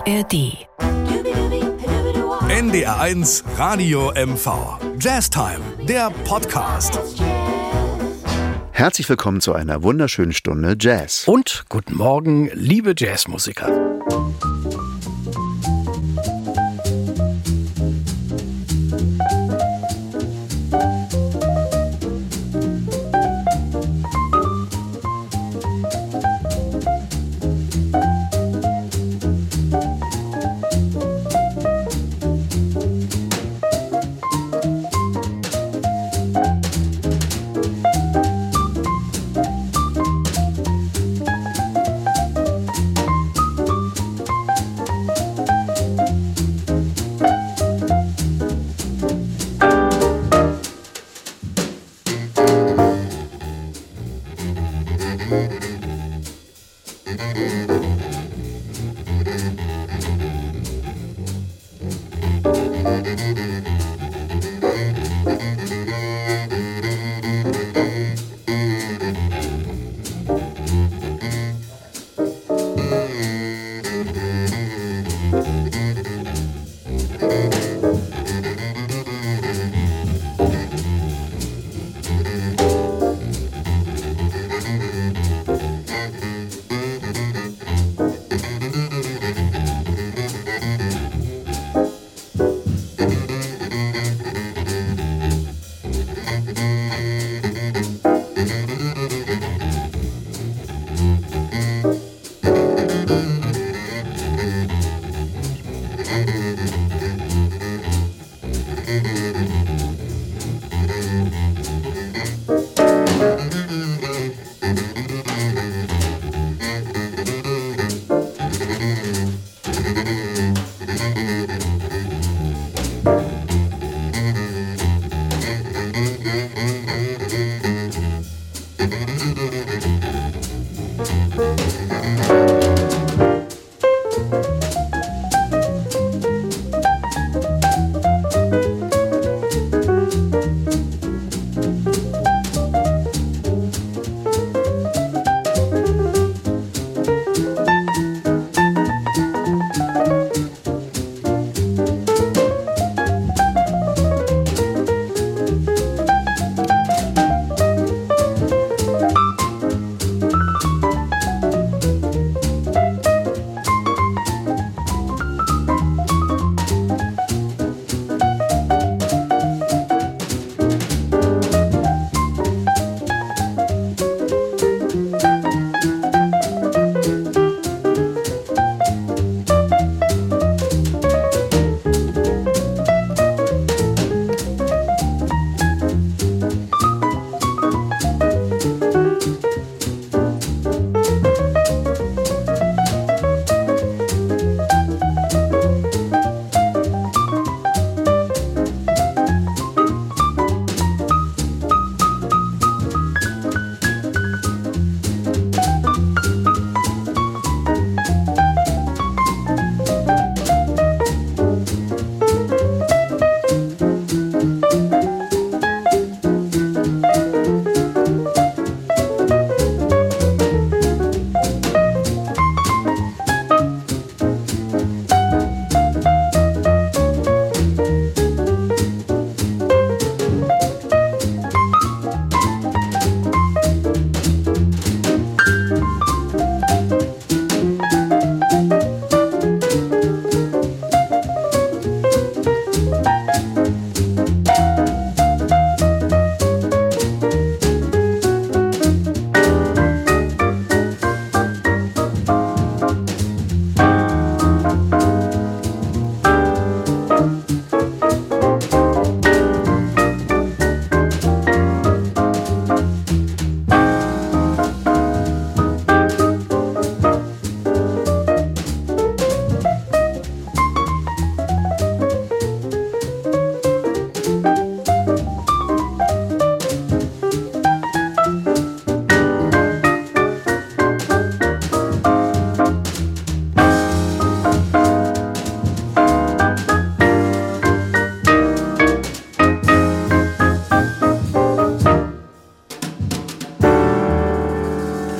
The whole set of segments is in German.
ARD. NDR1 Radio MV. Jazztime, der Podcast. Herzlich willkommen zu einer wunderschönen Stunde Jazz. Und guten Morgen, liebe Jazzmusiker.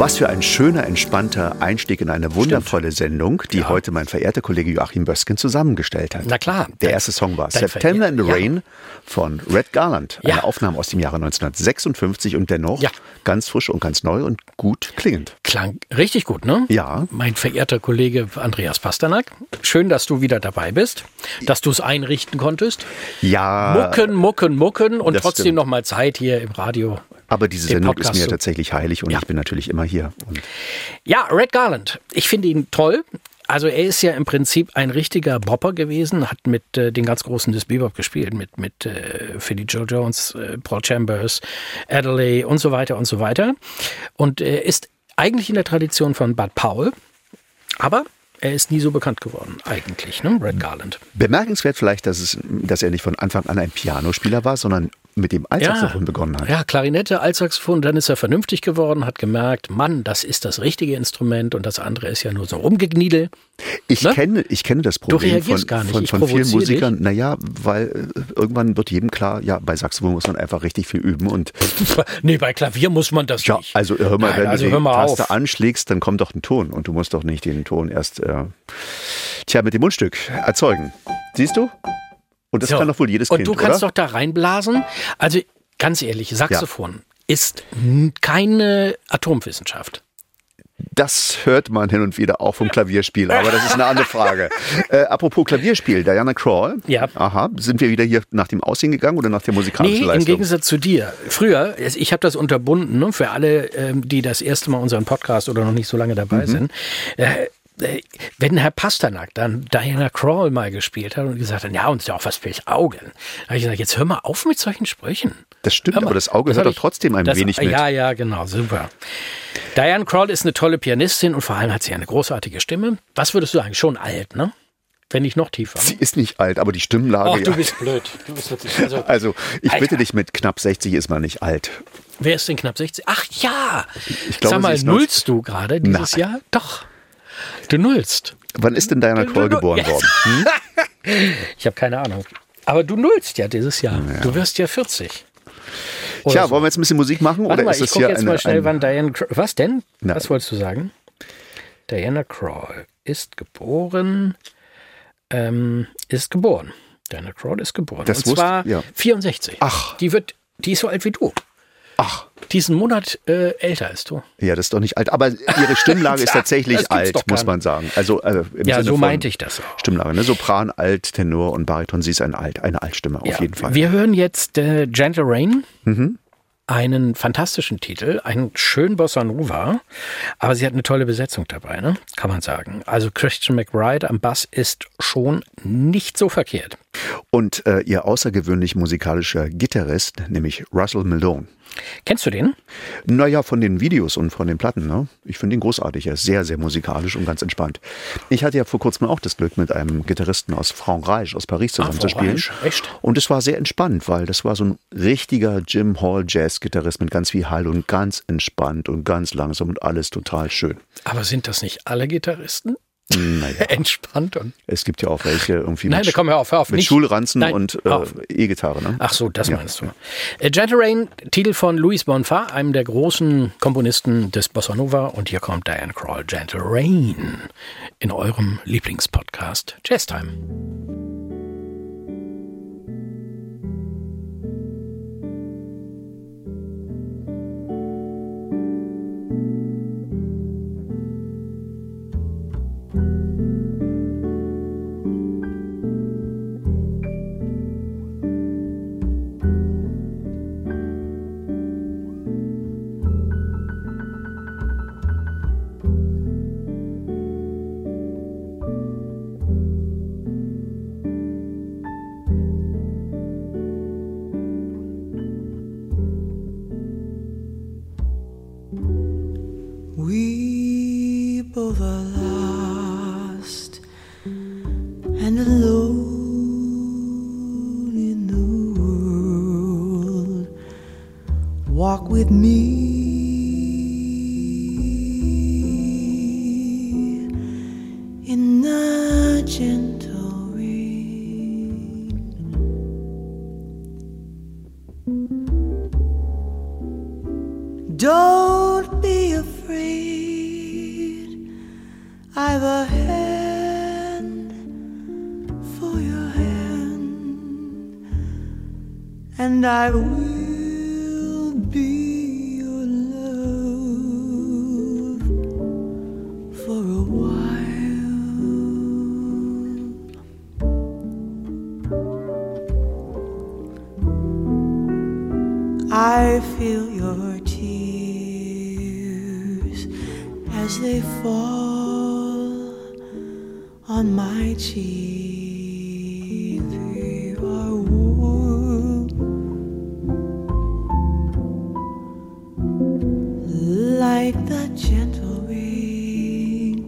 Was für ein schöner, entspannter Einstieg in eine wundervolle Sendung, die heute mein verehrter Kollege Joachim Bösken zusammengestellt hat. Na klar. Der erste Song war September in the Rain von Red Garland. Eine Aufnahme aus dem Jahre 1956 und dennoch ganz frisch und ganz neu und gut klingend. Klang richtig gut, ne? Ja. Mein verehrter Kollege Andreas Pasternak, schön, dass du wieder dabei bist, dass du es einrichten konntest. Ja. Mucken und trotzdem noch mal Zeit hier im Radio. Aber diese Sendung ist mir tatsächlich heilig und ich bin natürlich immer hier. Ja, Red Garland. Ich finde ihn toll. Also er ist ja im Prinzip ein richtiger Bopper gewesen, hat mit den ganz Großen des Bebop gespielt, mit Philly Joe Jones, Paul Chambers, Adderley und so weiter und so weiter. Und er ist eigentlich in der Tradition von Bud Powell, aber er ist nie so bekannt geworden, eigentlich, ne? Red Garland. Bemerkenswert vielleicht, dass er nicht von Anfang an ein Pianospieler war, sondern mit dem Altsaxophon begonnen hat. Ja, Klarinette, Altsaxophon, dann ist er vernünftig geworden, hat gemerkt, Mann, das ist das richtige Instrument und das andere ist ja nur so rumgegniedel. Ich kenne das Problem von vielen Musikern. Dich. Naja, weil irgendwann wird jedem klar, ja, bei Saxophon muss man einfach richtig viel üben. Und nee, bei Klavier muss man das nicht. Also hör mal, wenn du die Taste anschlägst, dann kommt doch ein Ton und du musst doch nicht den Ton erst mit dem Mundstück erzeugen. Siehst du? Und das kann doch wohl jedes Kind, oder? Und du kannst doch da reinblasen. Also ganz ehrlich, Saxophon ist keine Atomwissenschaft. Das hört man hin und wieder auch vom Klavierspiel, aber das ist eine andere Frage. Apropos Klavierspiel, Diana Krall. Ja. Aha, sind wir wieder hier nach dem Aussehen gegangen oder nach der musikalischen Leistung? Im Gegensatz zu dir. Früher, ich habe das unterbunden, ne, für alle, die das erste Mal unseren Podcast oder noch nicht so lange dabei sind. Wenn Herr Pasternak dann Diana Krall mal gespielt hat und gesagt hat, ja, und ist ja auch was fürs Auge. Da habe ich gesagt, jetzt hör mal auf mit solchen Sprüchen. Das stimmt, aber das Auge hört doch trotzdem ein wenig mit. Ja, genau, super. Diana Krall ist eine tolle Pianistin und vor allem hat sie eine großartige Stimme. Was würdest du sagen? Schon alt, ne? Wenn nicht noch tiefer. Sie ist nicht alt, aber die Stimmlage... Ach, du bist blöd. Du bist wirklich... Also ich bitte dich, mit knapp 60 ist man nicht alt. Wer ist denn knapp 60? Ach ja! Ich glaube, sag mal, nullst du gerade dieses Jahr? Doch. Du nullst. Wann ist denn Diana Krall geboren worden? Ich habe keine Ahnung. Aber du nullst ja dieses Jahr. Ja. Du wirst ja 40. Tja, wollen wir jetzt ein bisschen Musik machen? Warte oder mal, ist ich das hier jetzt mal schnell, wann Diana Krall... Was denn? Was wolltest du sagen? Diana Krall ist geboren... Diana Krall ist geboren. Das und zwar 64. Ach. Die ist so alt wie du. Ach. Diesen Monat älter als du. Ja, das ist doch nicht alt. Aber ihre Stimmlage ist tatsächlich alt, muss man sagen. Also im Sinne so meinte ich das auch. Stimmlage, ne? Sopran, Alt, Tenor und Bariton. Sie ist eine Altstimme, auf jeden Fall. Wir hören jetzt Gentle Rain. Einen fantastischen Titel, einen schönen Bossa Nova, aber sie hat eine tolle Besetzung dabei, ne? Kann man sagen. Also Christian McBride am Bass ist schon nicht so verkehrt. Und ihr außergewöhnlich musikalischer Gitarrist, nämlich Russell Malone. Kennst du den? Naja, von den Videos und von den Platten. Ne? Ich finde ihn großartig. Er ist sehr, sehr musikalisch und ganz entspannt. Ich hatte ja vor kurzem auch das Glück, mit einem Gitarristen aus Frankreich, aus Paris zusammen zu spielen. Echt? Und es war sehr entspannt, weil das war so ein richtiger Jim Hall Jazz-Gitarrist mit ganz viel Hall und ganz entspannt und ganz langsam und alles total schön. Aber sind das nicht alle Gitarristen? Naja. Entspannt. Und es gibt ja auch welche irgendwie mit Schulranzen und E-Gitarre. Ne? Ach so, das meinst du. Gentle Rain, Titel von Luis Bonfa, einem der großen Komponisten des Bossa Nova. Und hier kommt Diana Krall, Gentle Rain, in eurem Lieblingspodcast Jazz Time. We both are lost and alone in the world. Walk with me in the gentle rain. Don't be afraid I've a hand for your hand, and I will be your love for a while. I feel your tears as they fall on my cheek. They are warm like the gentle rain.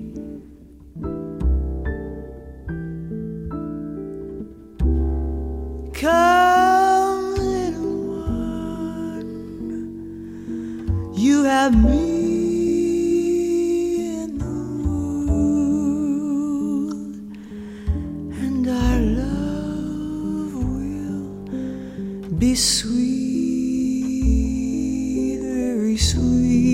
Come, little one, you have me in the world, and our love will be sweet, very sweet.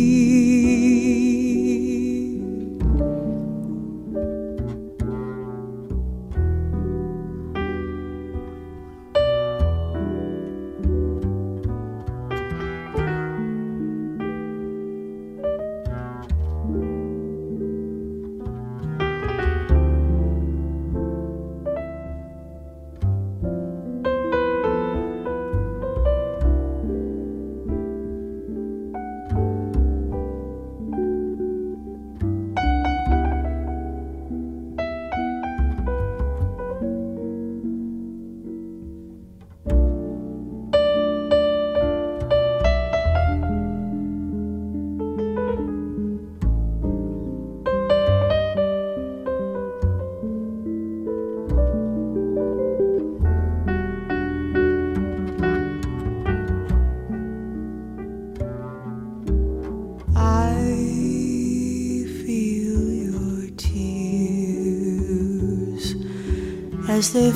As they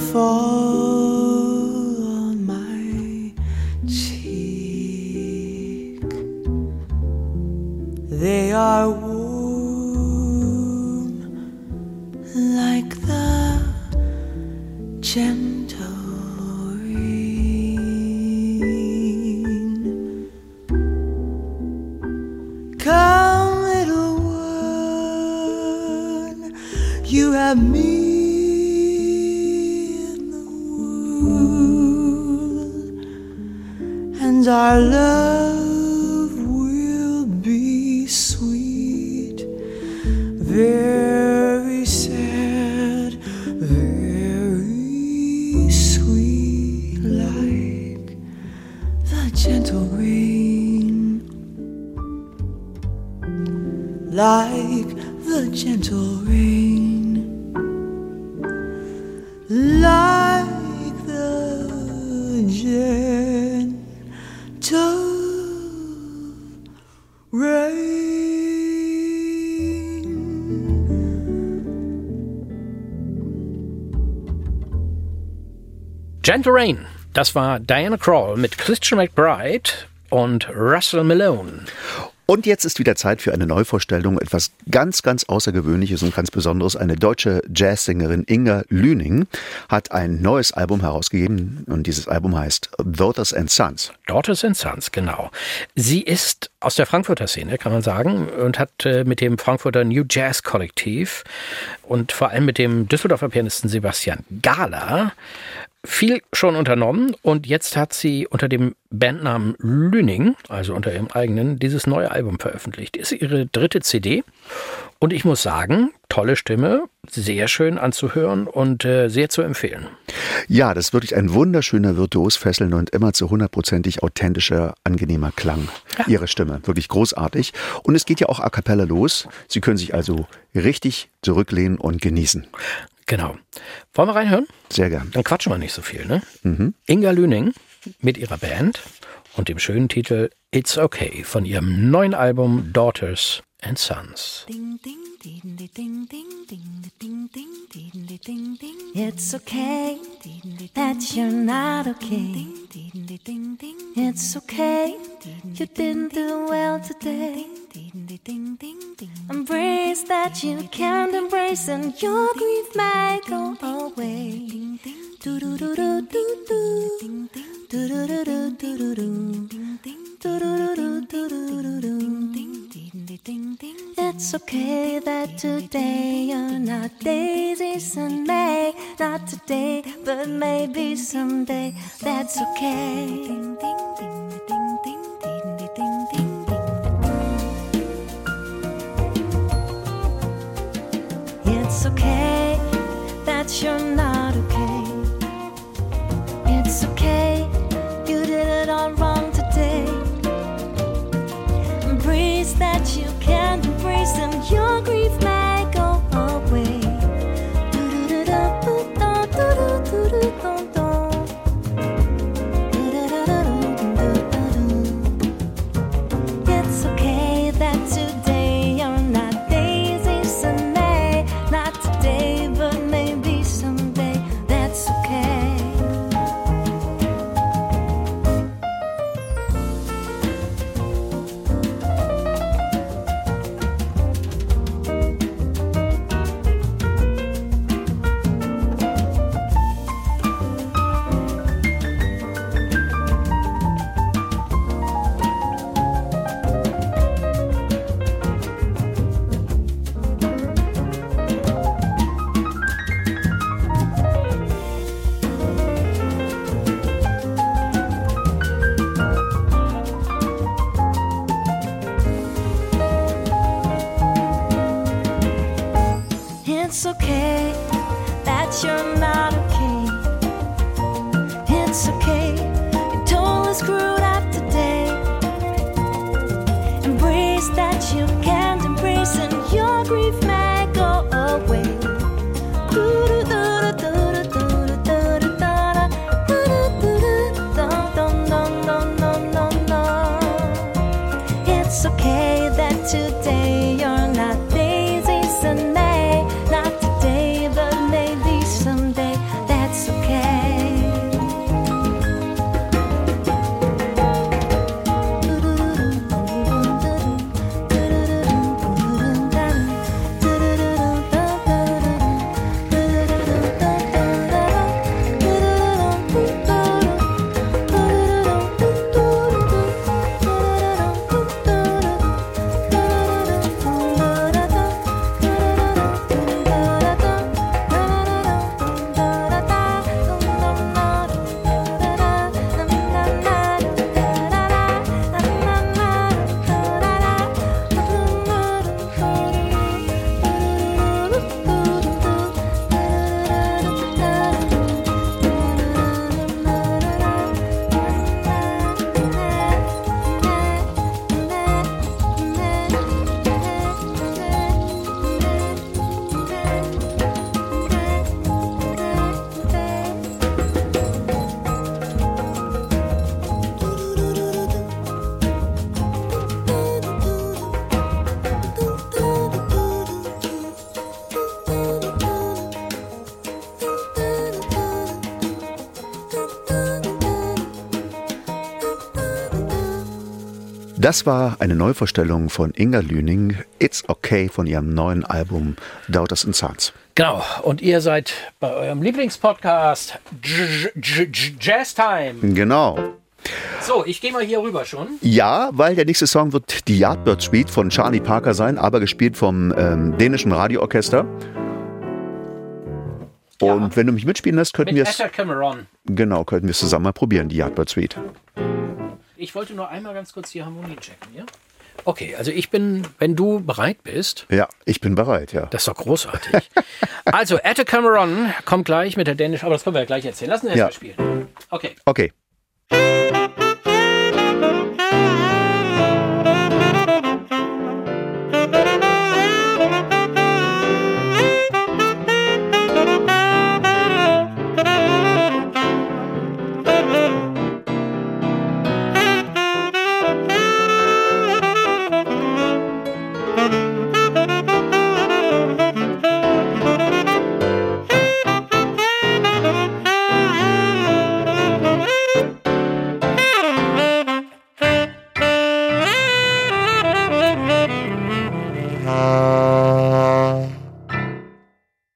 fall on my cheek, they are warm like the gentle rain. Come, little one, you have me, and our love will be sweet, very sad, very sweet, like the gentle rain, like the gentle rain, like the gentle rain. Gentle Rain, das war Diana Krall mit Christian McBride und Russell Malone. Und jetzt ist wieder Zeit für eine Neuvorstellung, etwas ganz, ganz Außergewöhnliches und ganz Besonderes. Eine deutsche Jazzsängerin, Inga Lüning, hat ein neues Album herausgegeben und dieses Album heißt Daughters and Sons. Daughters and Sons, genau. Sie ist aus der Frankfurter Szene, kann man sagen, und hat mit dem Frankfurter New Jazz Kollektiv und vor allem mit dem Düsseldorfer Pianisten Sebastian Gahler viel schon unternommen, und jetzt hat sie unter dem Bandnamen Lüning, also unter ihrem eigenen, dieses neue Album veröffentlicht. Ist ihre 3. CD, und ich muss sagen, tolle Stimme, sehr schön anzuhören und sehr zu empfehlen. Ja, das ist wirklich ein wunderschöner, virtuos fesselnder und immer zu 100%ig authentischer, angenehmer Klang. Ja. Ihre Stimme, wirklich großartig. Und es geht ja auch a cappella los. Sie können sich also richtig zurücklehnen und genießen. Genau. Wollen wir reinhören? Sehr gern. Dann quatschen wir nicht so viel, ne? Inga Lüning mit ihrer Band und dem schönen Titel It's Okay von ihrem neuen Album Daughters and Sons. Ding, ding, ding, ding, ding, ding, ding, ding, ding, ding, ding. It's okay that you're not okay. It's okay you didn't do well today. Embrace embrace that you can't embrace, and your grief may go away. Do do do do do do. Do do do do do do do. Do do do do do do do. It's okay that today you're not daisies and May. Not today, but maybe someday. That's okay. It's okay that you're not okay. It's okay, you did it all wrong today. Embrace that you can't embrace, and your grief may go away. It's okay that today you're not daisies and May. Not today, but maybe someday. That's okay. It's okay that you're not okay. It's okay, you're totally screwed up today. Embrace that you can't embrace, and your grief may go away. It's okay that today you're not daisies and May. Not today, but maybe someday. That's okay. Das war eine Neuvorstellung von Inga Lüning, It's Okay, von ihrem neuen Album Daughters and Sons. Genau, und ihr seid bei eurem Lieblingspodcast Jazz Time. Genau. So, ich gehe mal hier rüber schon. Ja, weil der nächste Song wird die Yardbird Suite von Charlie Parker sein, aber gespielt vom dänischen Radioorchester. Und Ja. wenn du mich mitspielen lässt, könnten wir Mit es Etta Cameron. genau, könnten wir es zusammen mal probieren, die Yardbird Suite. Ich wollte nur einmal ganz kurz die Harmonie checken, ja? Okay, also ich bin, wenn du bereit bist. Ja, ich bin bereit, ja. Das ist doch großartig. Also, Etta Cameron kommt gleich mit der dänischen, aber das können wir ja gleich erzählen. Lass uns erst mal spielen. Okay. Okay.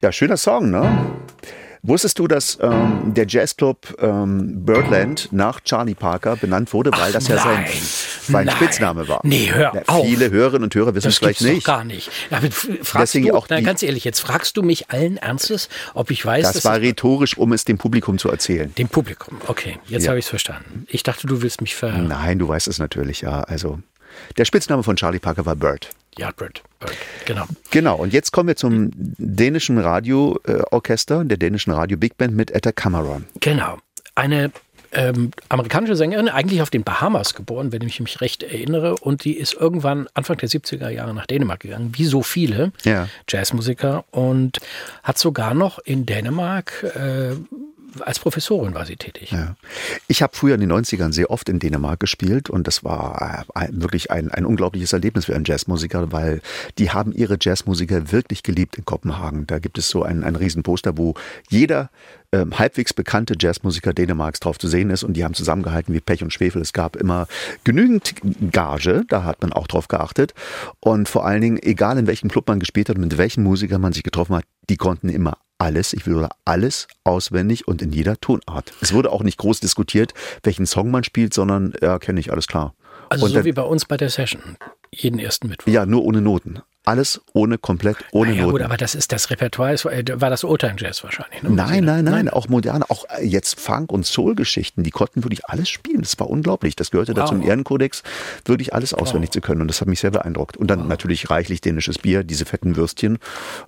Ja, schöner Song, ne? Wusstest du, dass der Jazzclub Birdland nach Charlie Parker benannt wurde, weil das ja sein Spitzname war? Nee, hör auf. Viele Hörerinnen und Hörer wissen es vielleicht nicht. Das gibt's doch gar nicht. Aber Deswegen auch ganz ehrlich, jetzt fragst du mich allen Ernstes, ob ich weiß, das war rhetorisch, um es dem Publikum zu erzählen. Dem Publikum, okay. Jetzt habe ich es verstanden. Ich dachte, du willst mich Nein, du weißt es natürlich, ja. Also, der Spitzname von Charlie Parker war Bird. Ja, Bird, genau. Genau, und jetzt kommen wir zum dänischen Radioorchester, der dänischen Radio Big Band mit Etta Cameron. Genau, eine amerikanische Sängerin, eigentlich auf den Bahamas geboren, wenn ich mich recht erinnere, und die ist irgendwann Anfang der 70er Jahre nach Dänemark gegangen, wie so viele Jazzmusiker, und hat sogar noch in Dänemark als Professorin war sie tätig. Ja. Ich habe früher in den 90ern sehr oft in Dänemark gespielt und das war wirklich ein unglaubliches Erlebnis für einen Jazzmusiker, weil die haben ihre Jazzmusiker wirklich geliebt in Kopenhagen. Da gibt es so ein Riesenposter, wo jeder halbwegs bekannte Jazzmusiker Dänemarks drauf zu sehen ist und die haben zusammengehalten wie Pech und Schwefel. Es gab immer genügend Gage, da hat man auch drauf geachtet und vor allen Dingen, egal in welchem Club man gespielt hat und mit welchen Musikern man sich getroffen hat, die konnten immer alles auswendig und in jeder Tonart. Es wurde auch nicht groß diskutiert, welchen Song man spielt, sondern kenne ich, alles klar. Also und so wie bei uns bei der Session, jeden ersten Mittwoch. Ja, nur ohne Noten. Alles komplett ohne Noten. Gut, aber das ist das Repertoire, war das Old-Time Jazz wahrscheinlich. Ne? Nein, auch moderne, auch jetzt Funk- und Soul-Geschichten, die konnten wirklich alles spielen. Das war unglaublich. Das gehörte da zum Ehrenkodex, wirklich alles auswendig zu können. Und das hat mich sehr beeindruckt. Und dann natürlich reichlich dänisches Bier, diese fetten Würstchen.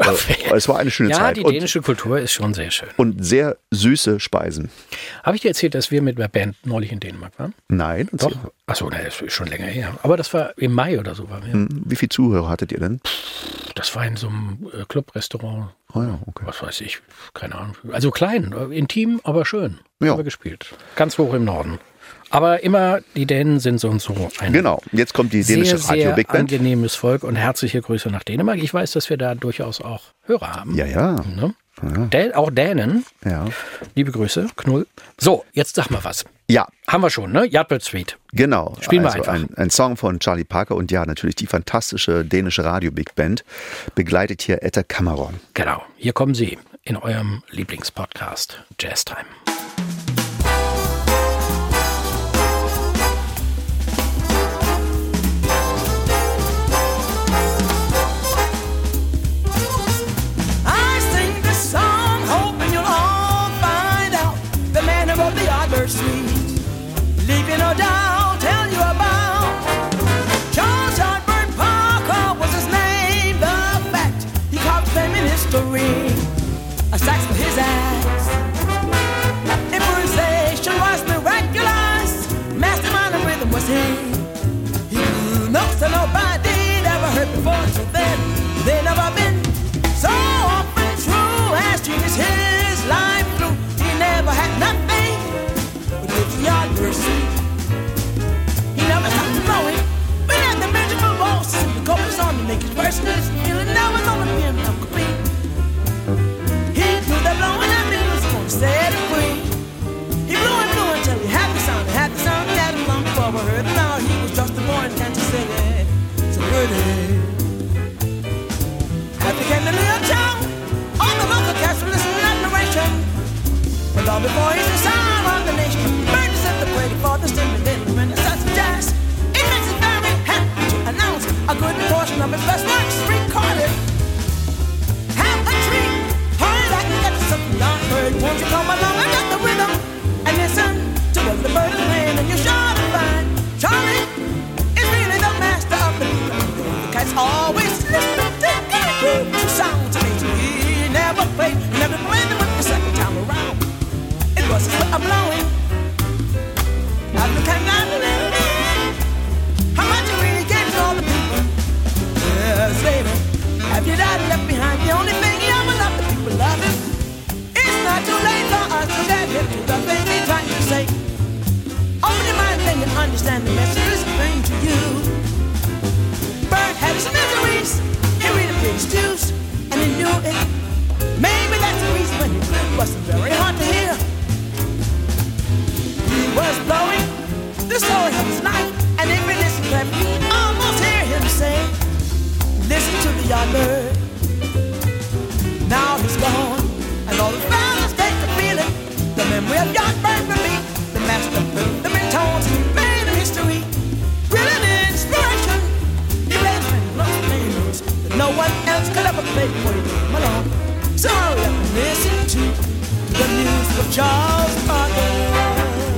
Es war eine schöne Zeit. Ja, die dänische Kultur ist schon sehr schön. Und sehr süße Speisen. Habe ich dir erzählt, dass wir mit der Band neulich in Dänemark waren? Nein. Doch. Achso, das ist schon länger her. Aber das war im Mai oder so. Wie viele Zuhörer hattet ihr denn? Das war in so einem Club-Restaurant. Oh ja, okay. Was weiß ich, keine Ahnung. Also klein, intim, aber schön. Ja. Haben wir gespielt. Ganz hoch im Norden. Aber immer, die Dänen sind so und so ein Genau, jetzt kommt die dänische Radio Big Band. Sehr angenehmes Volk und herzliche Grüße nach Dänemark. Ich weiß, dass wir da durchaus auch Hörer haben. Ja. Ne? Auch Dänen. Ja. Liebe Grüße, Knull. So, jetzt sag mal was. Ja. Haben wir schon, ne? Yardbird Suite. Genau. Spielen wir einfach. Ein Song von Charlie Parker und ja, natürlich die fantastische dänische Radio Big Band begleitet hier Etta Cameron. Genau. Hier kommen sie in eurem Lieblingspodcast Jazz Time. Suite, leaving no doubt, tell you about Charles Yardbird Parker was his name. The fact he carved fame in history, a sax for his ass. Improvisation was miraculous. Mastermind of rhythm was he. He blew notes that nobody ever heard before. So then they never been so often true as genius his life through. He never had nothing. Yardbird Suite. He never stopped blowing. We had the magical waltz and the chorus on to make his verses. He'll never know the piano complete. He blew the blowing and the music on set it free. He blew until he had the sound. He had him long before we heard him. Now he was just a boy in Kansas City. So good. Happy came to New York town. All the local cats were listening to admiration. But long before he's the sound of the nation. For the stimulating renaissance of jazz, it makes it very happy to announce a good portion of his best works recorded. Have a treat, hurry back and get something Yardbird. Won't you come along and get the rhythm and listen to what the bird is playing? And you're sure to find Charlie is really the master of the blues. The cat's always listening to get a groove to sounds amazing. He never played them with the second time around. It was his way of blowing. How much you really gave to all the people? Yes, That's clever play for you come along. So hurry up and listen to the music of Charles Parker.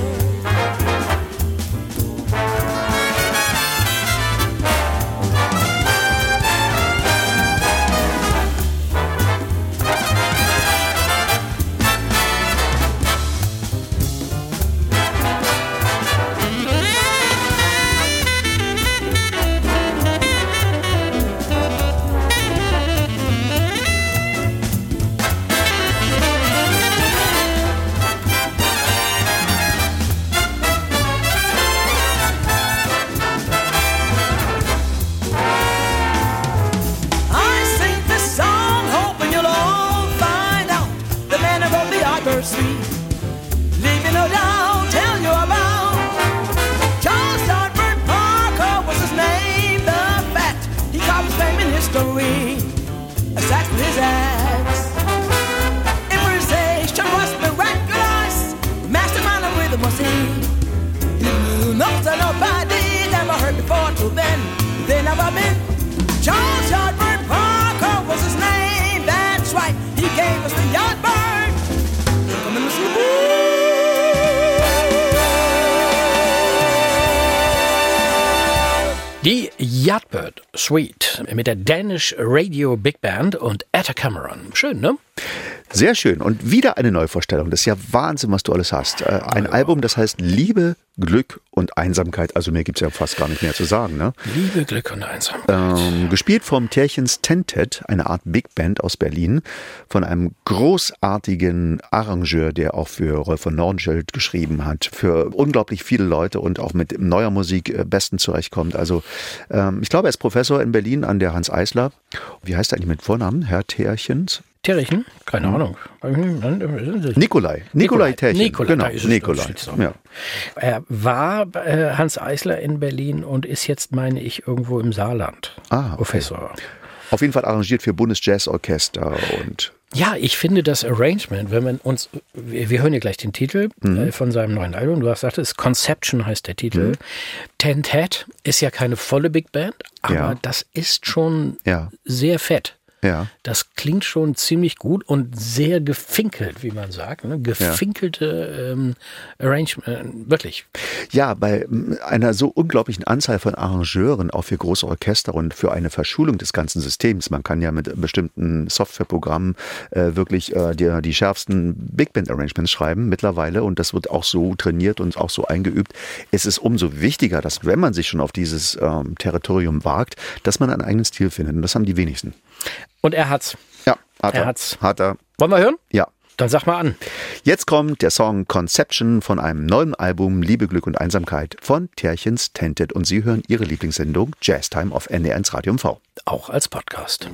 Leaving no doubt, tell you about Charles Hartford Parker was his name. The fact he carved his fame in history, a sax with his axe. Improvisation was miraculous. Mastermind of rhythm was he. He knew notes that nobody never heard before till then. They never been. Charles Hartford Parker was his name. That's right. He gave us the Yardbird. Die Yardbird Suite mit der Danish Radio Big Band und Etta Cameron. Schön, ne? Sehr schön. Und wieder eine Neuvorstellung. Das ist ja Wahnsinn, was du alles hast. Ein Album, das heißt Liebe, Glück und Einsamkeit. Also mehr gibt es ja fast gar nicht mehr zu sagen. Ne? Liebe, Glück und Einsamkeit. Gespielt vom Tärchens Tentet, eine Art Big Band aus Berlin, von einem großartigen Arrangeur, der auch für Rolf von Nordenskiöld geschrieben hat, für unglaublich viele Leute und auch mit neuer Musik bestens zurechtkommt. Also ich glaube, er ist Professor in Berlin an der Hans Eisler. Wie heißt er eigentlich mit Vornamen? Herr Tärchens? Tierchen? Keine Ahnung. Nikolai Tärchen. Genau, Nikolai. Ja. Er war Hans Eisler in Berlin und ist jetzt, meine ich, irgendwo im Saarland. Okay. Professor. Auf jeden Fall arrangiert für Bundesjazzorchester und... Ja, ich finde das Arrangement, wenn man uns, wir hören ja gleich den Titel von seinem neuen Album, du hast gesagt, es Conception heißt der Titel. Tentet ist ja keine volle Big Band, aber das ist schon sehr fett. Ja. Das klingt schon ziemlich gut und sehr gefinkelt, wie man sagt. Ne? Gefinkelte Arrangement, wirklich. Ja, bei einer so unglaublichen Anzahl von Arrangeuren, auch für große Orchester und für eine Verschulung des ganzen Systems. Man kann ja mit bestimmten Softwareprogrammen wirklich die schärfsten Big Band Arrangements schreiben mittlerweile und das wird auch so trainiert und auch so eingeübt. Es ist umso wichtiger, dass wenn man sich schon auf dieses Territorium wagt, dass man einen eigenen Stil findet und das haben die wenigsten. Und er hat's. Ja, hat er. Wollen wir hören? Ja. Dann sag mal an. Jetzt kommt der Song Conception von einem neuen Album Liebe, Glück und Einsamkeit von Tärchens Tentet. Und Sie hören Ihre Lieblingssendung Jazztime auf NDR1 Radio MV. Auch als Podcast.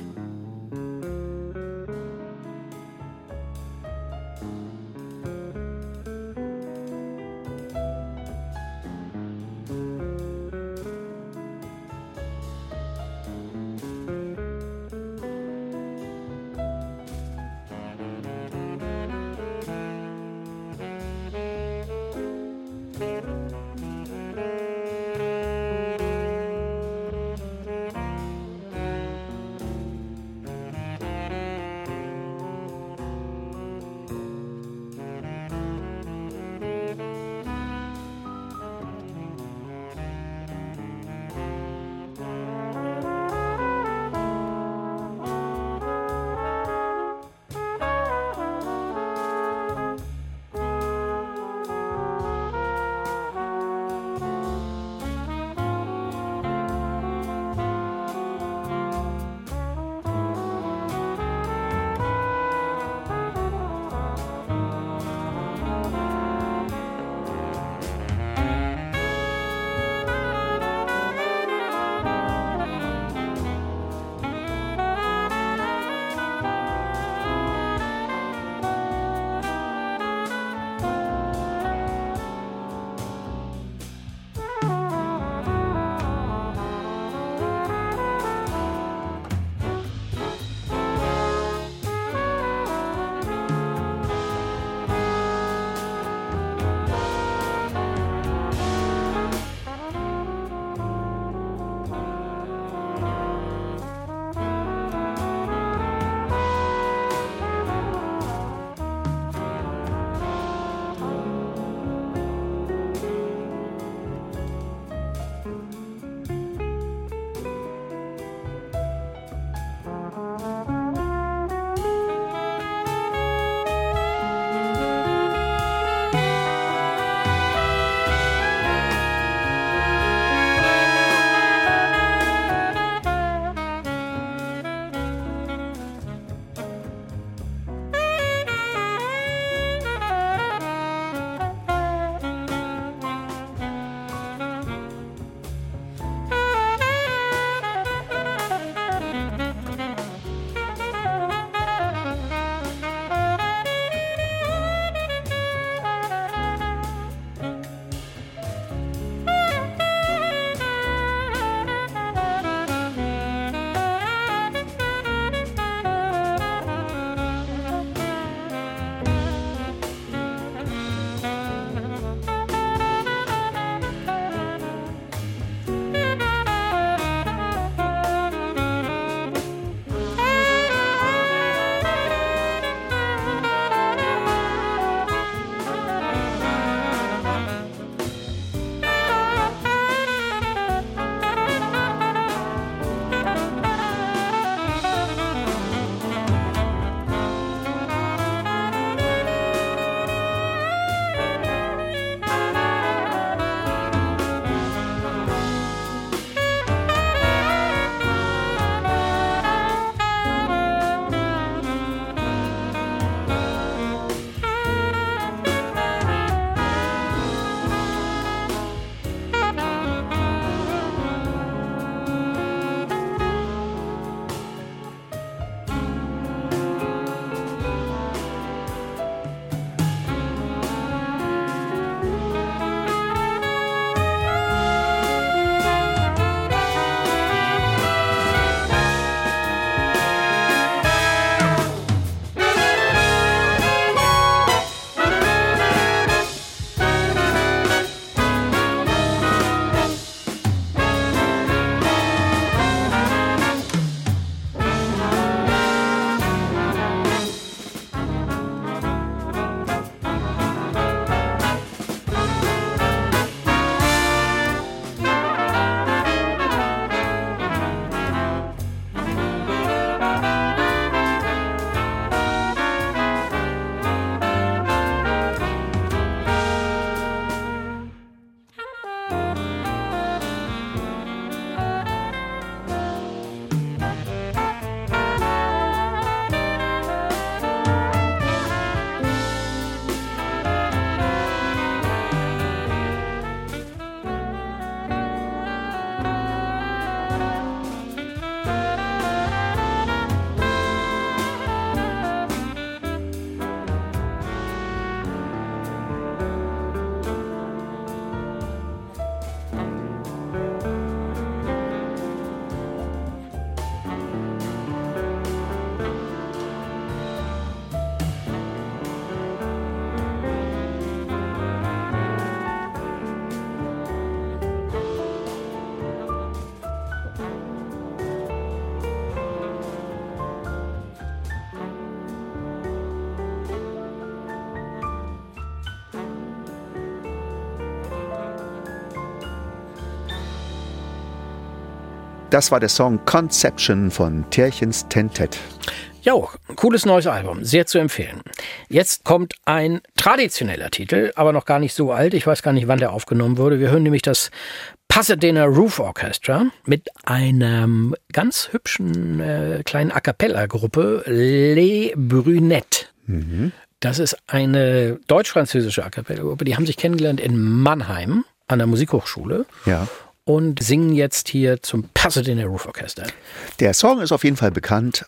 Das war der Song Conception von Tärchens Tentet. Jo, cooles neues Album, sehr zu empfehlen. Jetzt kommt ein traditioneller Titel, aber noch gar nicht so alt. Ich weiß gar nicht, wann der aufgenommen wurde. Wir hören nämlich das Pasadena Roof Orchestra mit einem ganz hübschen kleinen A-Cappella-Gruppe, Les Brunettes. Das ist eine deutsch-französische A-Cappella-Gruppe. Die haben sich kennengelernt in Mannheim an der Musikhochschule. Ja. Und singen jetzt hier zum Pasadena Roof Orchestra. Der Song ist auf jeden Fall bekannt.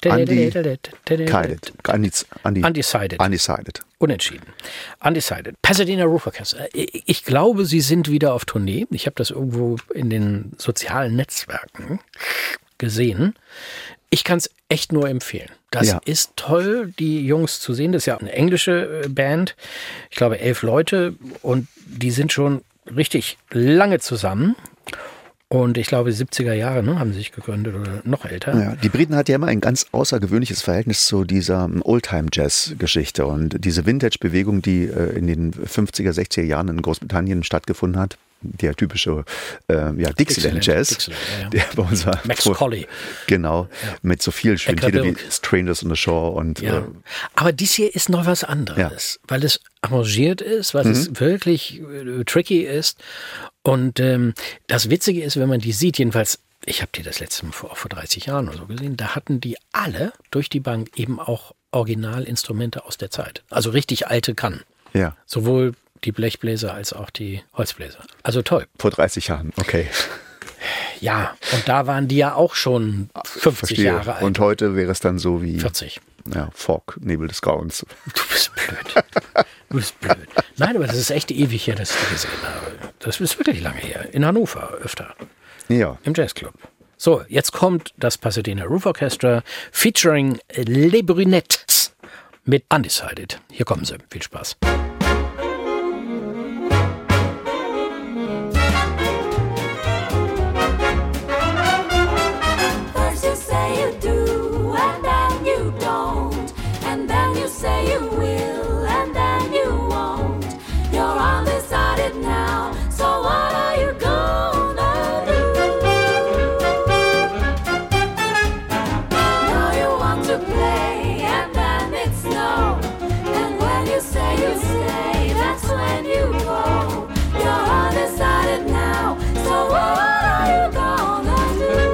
Undecided. Unentschieden. Undecided. Pasadena Roof Orchestra. Ich glaube, sie sind wieder auf Tournee. Ich habe das irgendwo in den sozialen Netzwerken gesehen. Ich kann es echt nur empfehlen. Das ist toll, die Jungs zu sehen. Das ist ja eine englische Band. Ich glaube 11 Leute. Und die sind schon richtig lange zusammen. Und ich glaube, 70er Jahre haben sie sich gegründet oder noch älter. Ja, die Briten hatten ja immer ein ganz außergewöhnliches Verhältnis zu dieser Oldtime-Jazz-Geschichte. Und diese Vintage-Bewegung, die in den 50er, 60er Jahren in Großbritannien stattgefunden hat, der typische Dixieland Jazz, der bei uns war. Max Colley. Genau, mit so vielen schönen Titeln wie Strangers on the Shore. Und, aber dies hier ist noch was anderes, weil es arrangiert ist, weil es wirklich tricky ist. Und das Witzige ist, wenn man die sieht, jedenfalls, ich habe die das letzte Mal vor 30 Jahren oder so gesehen, da hatten die alle durch die Bank eben auch Originalinstrumente aus der Zeit. Also richtig alte Kannen. Ja. Sowohl die Blechbläser als auch die Holzbläser. Also toll. Vor 30 Jahren, okay. Ja, und da waren die ja auch schon 50 Jahre alt. Und heute wäre es dann so wie 40. Ja, Fog, Nebel des Grauens. Du bist blöd. Nein, aber das ist echt ewig her, dass ich die gesehen habe. Das ist wirklich lange her. In Hannover öfter. Ja. Im Jazzclub. So, jetzt kommt das Pasadena Roof Orchestra featuring Les Brunettes mit Undecided. Hier kommen sie. Viel Spaß. Say you will and then you won't. You're undecided now, so what are you gonna do? Now you want to play and then it's no. And when you say, that's when you go. You're undecided now, so what are you gonna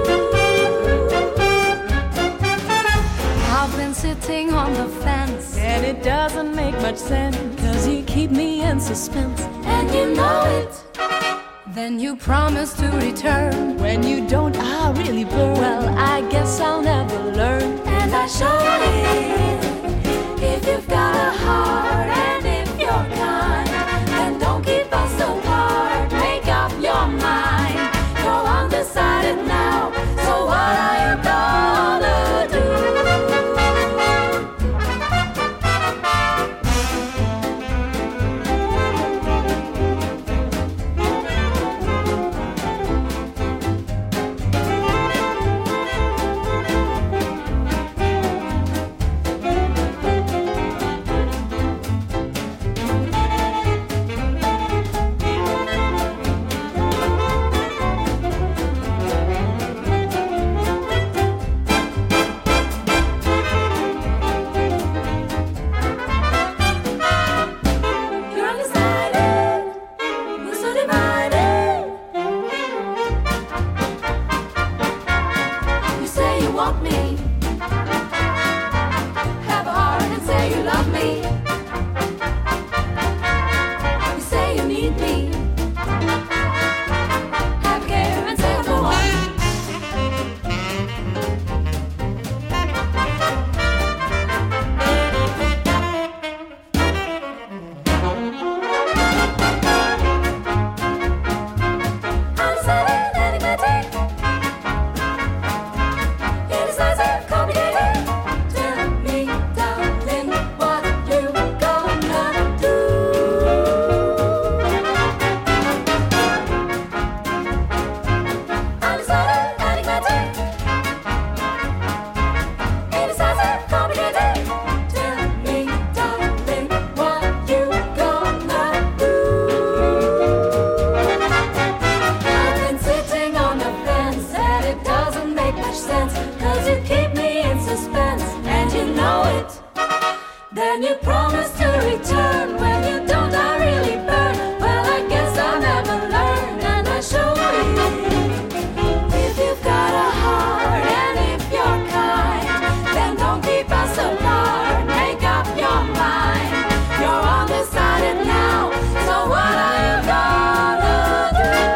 do? I've been sitting on the fence and it doesn't make much sense, 'cause you keep me in suspense, and you know it. Then you promise to return. When you don't, I really burn. Well, I guess I'll never learn. And I show it. If you've got a heart and if you're kind, then don't keep us apart. Make up your mind. You're undecided now, so what are you gonna do? Then you promise to return. When you don't, I really burn. Well, I guess I'll never learn, and I show you. If you've got a heart and if you're kind, then don't keep us apart. Make up your mind. You're undecided now, so what are you gonna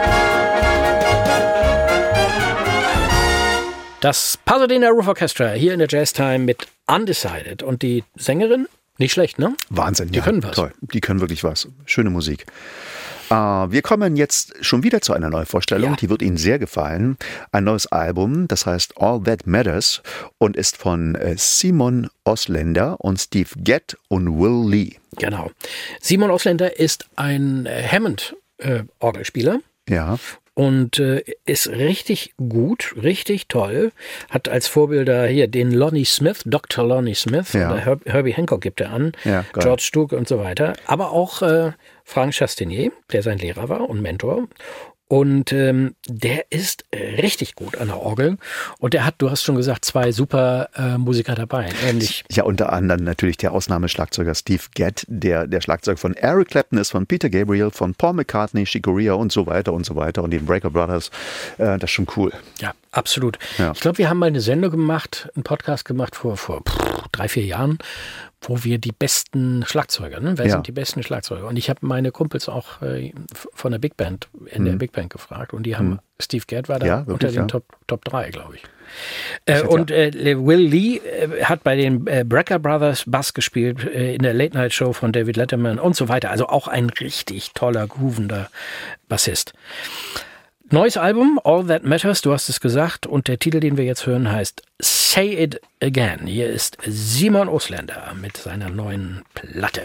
do? Das Pasadena Roof Orchestra hier in der Jazz Time mit Undecided. Und die Sängerin, nicht schlecht, ne? Wahnsinn, Die können was. Toll, die können wirklich was. Schöne Musik. Wir kommen jetzt schon wieder zu einer Neuvorstellung, Ja. die wird Ihnen sehr gefallen. Ein neues Album, das heißt All That Matters und ist von Simon Osländer und Steve Gadd und Will Lee. Genau. Simon Osländer ist ein Hammond-Orgelspieler. Ja, Und ist richtig gut, richtig toll. Hat als Vorbilder hier den Lonnie Smith, Dr. Lonnie Smith, Ja. oder Herbie Hancock gibt er an, Ja, geil. George Stuke und so weiter. Aber auch Frank Chastenier, der sein Lehrer war und Mentor. Und der ist richtig gut an der Orgel. Und der hat, du hast schon gesagt, 2 super Musiker dabei. Nämlich ja, unter anderem natürlich der Ausnahmeschlagzeuger Steve Gadd, der Schlagzeug von Eric Clapton ist, von Peter Gabriel, von Paul McCartney, Chick Corea und so weiter und so weiter und den Breaker Brothers. Das ist schon cool. ja, absolut. Ja. Ich glaube, wir haben mal eine Sendung gemacht, einen Podcast gemacht vor 3-4 Jahren, wo wir die besten Schlagzeuger, ne? Wer Ja. sind die besten Schlagzeuger? Und ich habe meine Kumpels auch von der Big Band, in der Big Band gefragt und die haben, Steve Gadd war da Ja, unter wirklich, den ja. Top 3, glaube ich. Und Will Lee hat bei den Brecker Brothers Bass gespielt, in der Late Night Show von David Letterman und so weiter. Also auch ein richtig toller, groovender Bassist. Neues Album, All That Matters, du hast es gesagt, und der Titel, den wir jetzt hören, heißt Say It Again. Hier ist Simon Osländer mit seiner neuen Platte.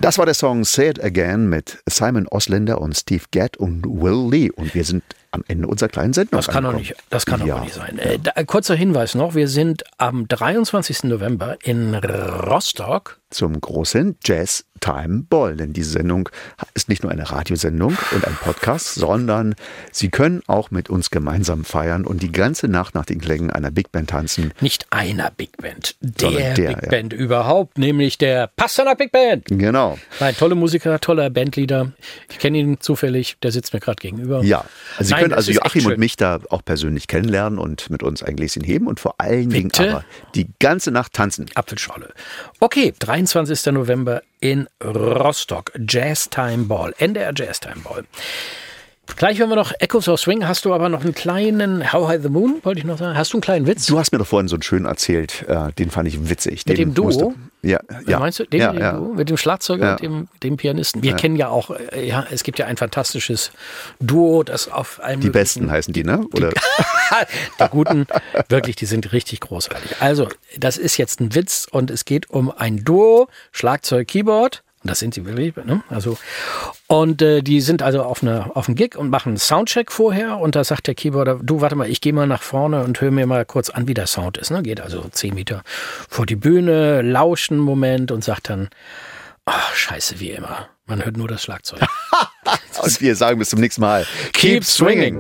Das war der Song Say It Again mit Simon Oslinder und Steve Gadd und Will Lee. Und wir sind am Ende unserer kleinen Sendung Das kann doch nicht sein. Kurzer Hinweis noch, wir sind am 23. November in Rostock. Zum großen Jazz Time Ball. Denn diese Sendung ist nicht nur eine Radiosendung und ein Podcast, sondern Sie können auch mit uns gemeinsam feiern und die ganze Nacht nach den Klängen einer Big Band tanzen. Nicht einer Big Band, der Big Band überhaupt, nämlich der Pasternak Big Band. Genau. Ein toller Musiker, toller Bandleader. Ich kenne ihn zufällig, der sitzt mir gerade gegenüber. Ja, also Sie können also Joachim und mich da auch persönlich kennenlernen und mit uns ein Gläschen heben und vor allen Dingen aber die ganze Nacht tanzen. Apfelschorle. Okay, 23. November in Rostock. Jazz Time Ball. NDR Jazz Time Ball. Gleich hören wir noch Echoes of Swing. Hast du aber noch einen kleinen How High the Moon, wollte ich noch sagen. Hast du einen kleinen Witz? Du hast mir doch vorhin so einen schönen erzählt. Den fand ich witzig. Mit dem Duo? Ja. Meinst du? Duo? Mit dem Schlagzeuger und dem Pianisten? Wir kennen ja auch, es gibt ja ein fantastisches Duo, das auf einem... Die Besten heißen die, ne? Oder? Die Guten, wirklich, die sind richtig großartig. Also, das ist jetzt ein Witz und es geht um ein Duo, Schlagzeug, Keyboard. Das sind sie wirklich, ne? Also, und die sind also auf einem Gig und machen einen Soundcheck vorher und da sagt der Keyboarder, du, warte mal, ich gehe mal nach vorne und höre mir mal kurz an, wie der Sound ist. Ne? Geht also 10 Meter vor die Bühne, lauscht einen Moment und sagt dann, scheiße, wie immer. Man hört nur das Schlagzeug. Und wir sagen bis zum nächsten Mal. Keep swinging!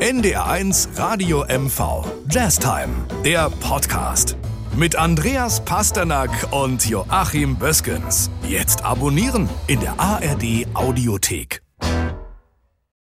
NDR1 Radio MV. Jazztime, der Podcast. Mit Andreas Pasternak und Joachim Böskens. Jetzt abonnieren in der ARD Audiothek.